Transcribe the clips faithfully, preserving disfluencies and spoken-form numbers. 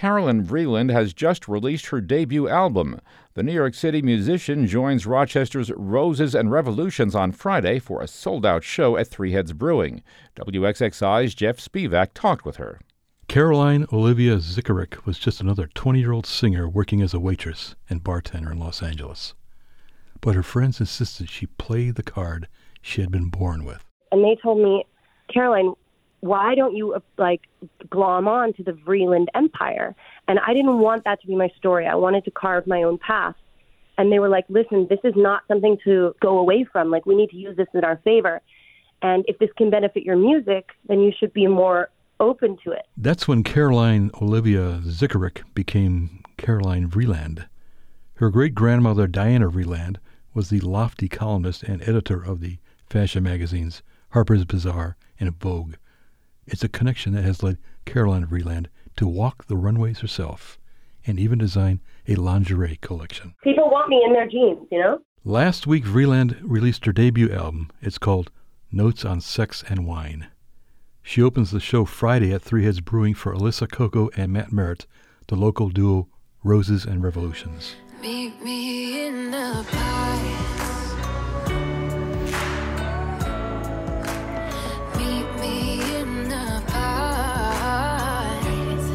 Caroline Vreeland has just released her debut album. The New York City musician joins Rochester's Roses and Revolutions on Friday for a sold-out show at Three Heads Brewing. W X X I's Jeff Spivak talked with her. Caroline Olivia Zicaric was just another twenty-year-old singer working as a waitress and bartender in Los Angeles. But her friends insisted she play the card she had been born with. And they told me, Caroline, why don't you, uh, like, glom on to the Vreeland empire? And I didn't want that to be my story. I wanted to carve my own path. And they were like, listen, this is not something to go away from. Like, we need to use this in our favor. And if this can benefit your music, then you should be more open to it. That's when Caroline Olivia Zicaric became Caroline Vreeland. Her great-grandmother, Diana Vreeland, was the lofty columnist and editor of the fashion magazines Harper's Bazaar and Vogue. It's a connection that has led Caroline Vreeland to walk the runways herself and even design a lingerie collection. People want me in their jeans, you know? Last week, Vreeland released her debut album. It's called Notes on Sex and Wine. She opens the show Friday at Three Heads Brewing for Alyssa Coco and Matt Merritt, the local duo Roses and Revolutions. Meet me in the pines. Meet me in the pines.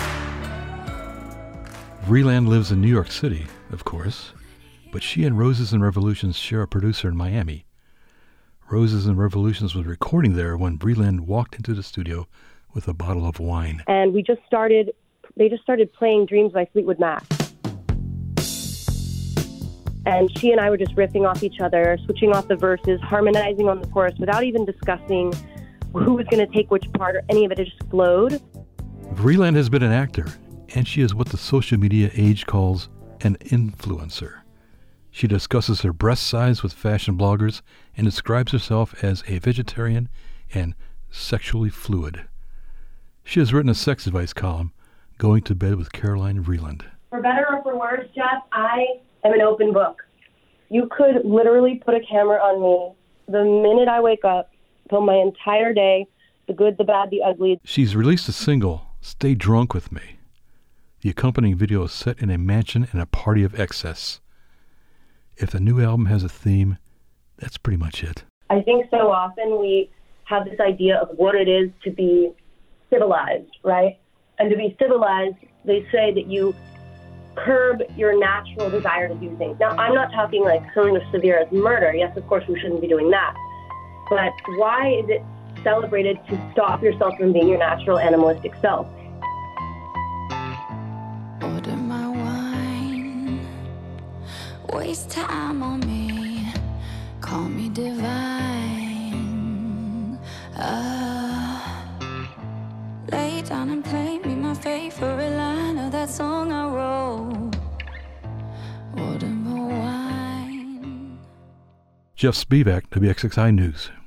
Vreeland lives in New York City, of course, but she and Roses and Revolutions share a producer in Miami. Roses and Revolutions was recording there when Vreeland walked into the studio with a bottle of wine. And we just started, they just started playing Dreams by Fleetwood Mac. And she and I were just riffing off each other, switching off the verses, harmonizing on the chorus without even discussing who was going to take which part or any of it. It just flowed. Vreeland has been an actor, and she is what the social media age calls an influencer. She discusses her breast size with fashion bloggers and describes herself as a vegetarian and sexually fluid. She has written a sex advice column, Going to Bed with Caroline Vreeland. For better or for worse, Jeff, I am an open book. You could literally put a camera on me the minute I wake up, film my entire day, the good, the bad, the ugly. She's released a single, Stay Drunk With Me. The accompanying video is set in a mansion and a party of excess. If the new album has a theme, that's pretty much it. I think so often we have this idea of what it is to be civilized, right? And to be civilized, they say that you curb your natural desire to do things. Now, I'm not talking like something as severe as murder. Yes, of course, we shouldn't be doing that. But why is it celebrated to stop yourself from being your natural animalistic self? Order my wine. Waste time on me. Call me divine. Ah, lay down and play me my favorite line of that song I wrote. Order my wine. Jeff Spivak, W X X I News.